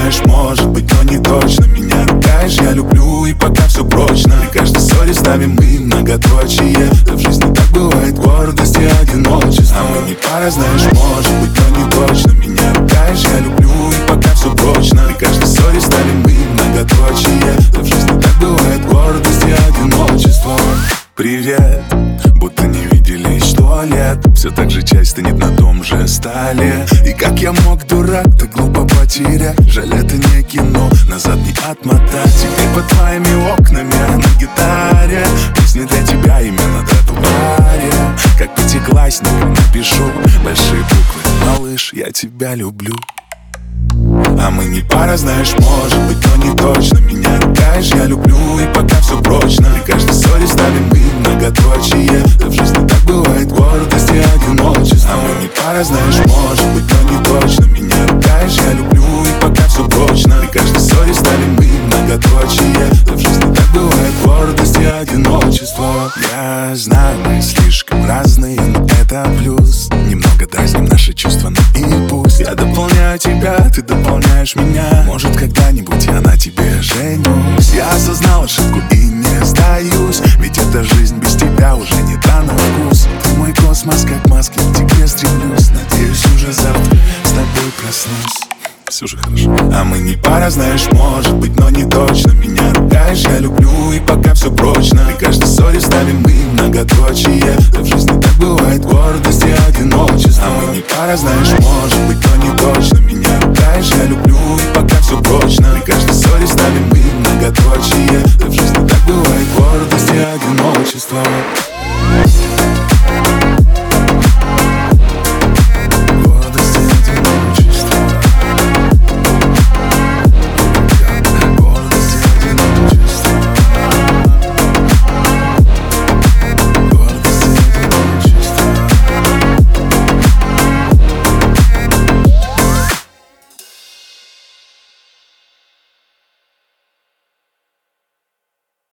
знаешь, может быть, но не точно. Меня ругаешь, я люблю, и пока все прочно. И каждой ссоре ставим мы многоточие. Да в жизни так бывает, гордость и одиночество. А мы не пара, знаешь, может быть, но не точно. Меня ругаешь, я люблю, и пока все прочно. И каждой ссоре ставим мы многоточие. Да в жизни так бывает, гордость и одиночество. Привет, будто не виделись 100 лет. Все так же часть стынет на том же столе. И как я мог, дурак, так глупо потерять. Жаль, это не кино, назад не отмотать. Теперь под твоими окнами на гитаре песни для тебя именно на тротуаре. Как пятиклассник напишу большие буквы: малыш, я тебя люблю. А мы не пара, знаешь, может быть, но не точно. Меня ругаешь, я люблю, и пока все прочно. И каждой ссоре ставим мы многоточие. Да в жизни так бывает, гордость и одиночество. А мы не пара, знаешь, может быть, но не точно. Меня ругаешь, я люблю, и пока все прочно. И каждой ссоре ставим мы многоточие. Да в жизни так бывает, гордость и одиночество. Я знаю, мы слишком разные, но это плюс. Немного дразним наши чувства, но и пусть. Я дополняю тебя, ты дополняешь меня. Может, когда-нибудь я на тебе женюсь. Я осознал ошибку и не сдаюсь. Ведь эта жизнь без тебя уже не та на вкус. Ты мой космос, как маски, к тебе стремлюсь. Надеюсь, уже завтра с тобой проснусь. Все же хорошо. А мы не пара, знаешь, может быть, но не точно. Меня ругаешь, я люблю, и пока все прочно. И каждой ссоре ставим мы многоточие. Да в жизни так бывает, гордость и одиночество. А мы не пара, знаешь, может быть, но не точно. Меня ругаешь, я люблю, и пока все прочно. И каждой ссоре ставим мы многоточие. Да в жизни так бывает, гордость и одиночество.